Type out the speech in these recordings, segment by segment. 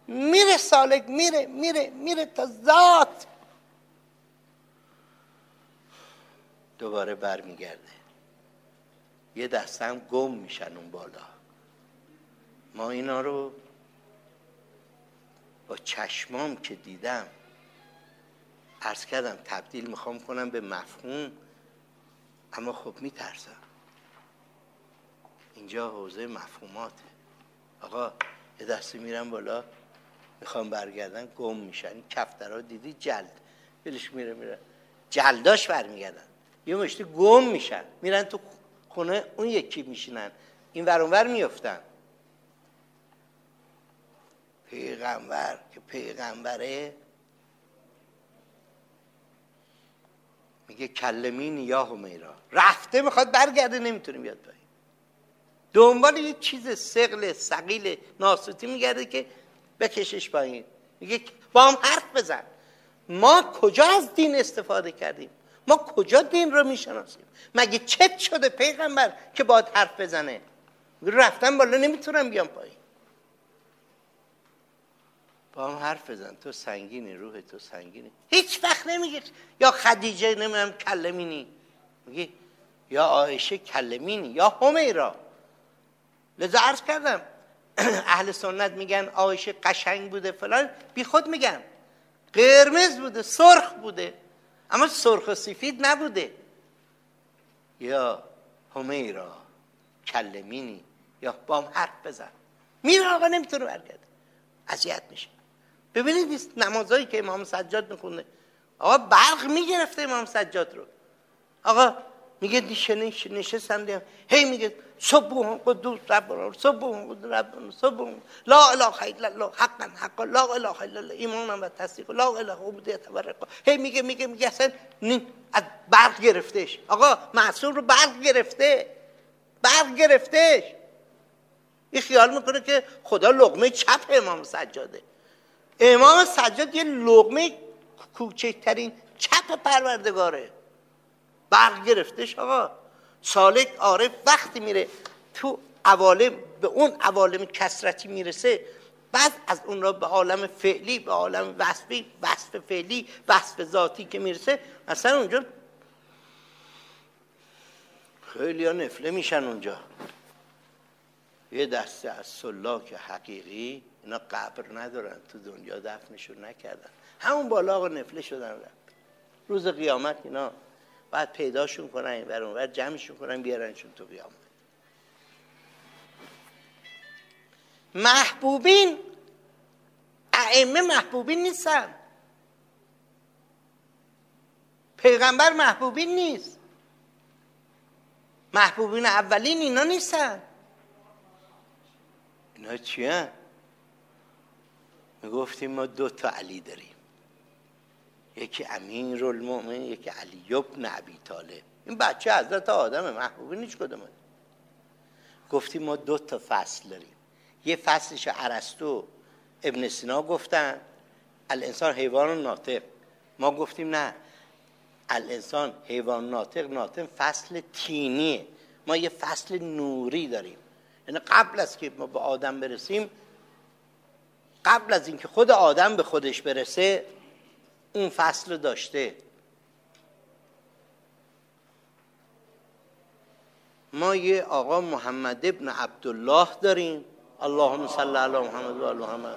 میره سالک، میره تا ذات، دوباره برمیگرده. یه دسته هم گم میشن اون بالا. ما اینا رو با چشمام که دیدم، عرض کردم تبدیل میخوام کنم به مفهوم، اما خب میترسم. اینجا حوزه مفهوماته. آقا یه دسته میرن بالا، میخوام برگردن، گم میشن. این کفترها دیدی جلد بلش میره جلداش برمیگردن، یه مشتی گم میشن، میرن تو خونه اون یکی میشینن، این ور اون ور میفتن. پیغمبر که پیغمبره میگه کلمینی یا همیرا، رفته میخواد برگرده نمیتونه بیاد پایین، دنبال یه چیز ثقل ثقیل ناسوتی میگرده که بکشش پایین. میگه با هم حرف بزن. ما کجا از دین استفاده کردیم؟ ما کجا دین رو میشناسیم؟ مگه چت شده پیغمبر که باید حرف بزنه؟ رفتن بالا نمیتونم بیام پایین. با هم حرف بزن، تو سنگینی، روح تو سنگینی. هیچ وقت نمیگه یا خدیجه نمیدونم کلمینی، میگه یا عایشه کلمینی یا همیرا. لذا عرض کردم اهل سنت میگن عایشه قشنگ بوده فلان، بی خود میگن قرمز بوده، سرخ بوده، اما سرخ و سفید نبوده. یا همیرا کلمینی، یا با هم حرف بزن. میره آقا نمیتونه برگرده، اذیت میشه. ببینید نمازایی که امام سجاد میخونه، آقا برق میگرفته امام سجاد رو. آقا میگه نشستم دیدم هی میگه سبوح قدوس ربنا، سبوح قدوس ربنا، سبوح لا اله الا الله حقا لا اله الا الله ایمانا و تصدیق لا اله عبودیت و رقا. هی میگه اصلا از برق گرفتش. آقا معصوم رو برق گرفتش. این خیال میکنه که خدا لقمه چپ امام سجاده. امام سجاد یه لقمه کوچکترین چپ پروردگاره، برق گرفتش. آقا سالک عارف وقتی میره تو عوالم، به اون عوالم کثرتی میرسه، بعد از اون را به عالم فعلی، به عالم وصفی، وصف فعلی، وصف ذاتی که میرسه، اصلا اونجا خیلی ها نفله میشن. اونجا یه دسته از سلاک حقیقی، اینا قبر ندارن، تو دنیا دفنشون نکردن، همون بالا آقا نفله شدن رفت. روز قیامت اینا بعد پیداشون کنن، این ور اون ور جمعشون کنن، بیارنشون تو قیامت. محبوبین، ائمه محبوبین نیستن، پیغمبر محبوبین نیست، محبوبین اولین اینا نیستن. اینا چی هن؟ میگفتیم ما 2 تا علی داریم، یکی امیرالمؤمنین، یکی علی ابن ابی طالب. این بچه حضرت آدم، محبوبین هیچ کدومه. گفتیم ما 2 تا فصل داریم، یه فصلش ارسطو ابن سینا گفتن الانسان حیوان ناطق، ما گفتیم نه، الانسان حیوان ناطق فصل تینیه، ما یه فصل نوری داریم. یعنی قبل از که ما به آدم برسیم، قبل از اینکه خود آدم به خودش برسه، اون فصل داشته. ما یه آقا محمد ابن عبدالله داریم، اللهم صل علی محمد و آل محمد.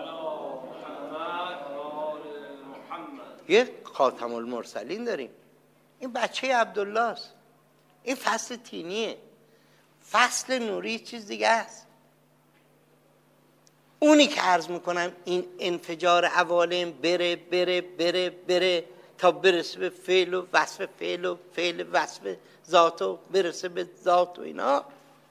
یه خاتم المرسلین داریم، این بچه عبدالله است. این فصل تینیه. فصل نوری چیز دیگه است. اونی که عرض میکنم این انفجار عوالم بره تا برسه به فعل و وصف فعل و فعل وصف ذات و برسه به ذات و اینا،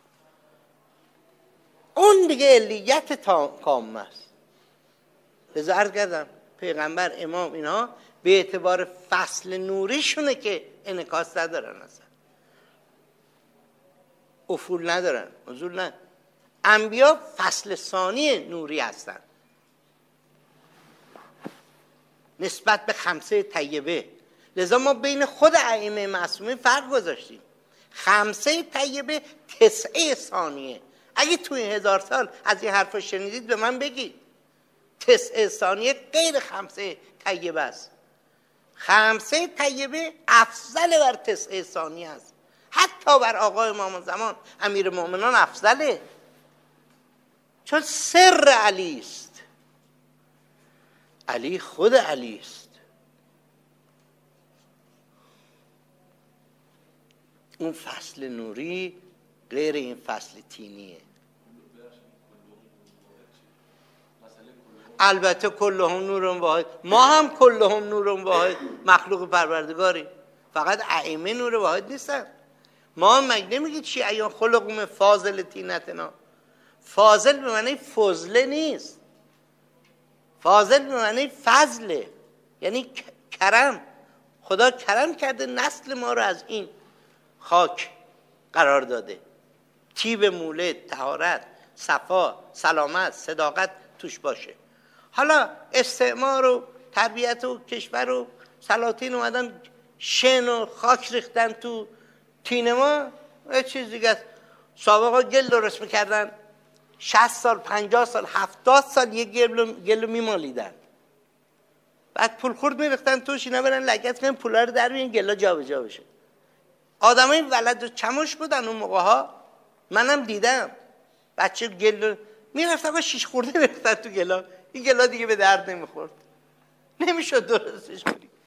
اون دیگه علیت کام است. لذا عرض کردم پیغمبر، امام، اینا به اعتبار فصل نوریشونه که انعکاس ندارن، اصلا افول ندارن، نزول نه. انبیا فصل ثانی نوری هستن نسبت به 5 طیبه. لذا ما بین خود ائمه معصومین فرق گذاشتیم. 5 طیبه 9 ثانیه. اگه تو این 1000 سال از این حرفا شنیدید به من بگید. 9 ثانیه غیر 5 طیبه است. 5 طیبه افضل بر 9 ثانیه است. حتی بر آقای امام زمان امیر المؤمنان افضله، چون سر علی است. علی خود علی است. اون فصل نوری غیر این فصل تینیه. البته کلهم نور واحد، ما هم کلهم نور واحد مخلوق پروردگاری، فقط ائمه نور واحد نیستن. ما هم مگه نمیگید شیعیان خلقوم فاضل تینتنا؟ فاضل به معنی فضله نیست، فاضل به معنی فضله، یعنی کرم. خدا کرم کرده نسل ما رو از این خاک قرار داده. طیب مولد، طهارت، صفا، سلامت، صداقت توش باشه. حالا استعمار و تربیت و کشور و سلاطین اومدن شن و خاک ریختن تو تین ما، یه چیز دیگه است. سابقا گل درست میکردن 60 سال 50 سال 70 سال یه گل میمالیدن، بعد پول خورد میریختن توش، اینا برن لگت کنن پولا رو در بیان گلا جا به جا بشه. آدمای ولد و چموش بودن اون موقع ها، منم دیدم بچه گل میرفتن با 6 خورده میریختن تو گلا، این گلا دیگه به درد نمیخورد، نمیشد درستش کنی.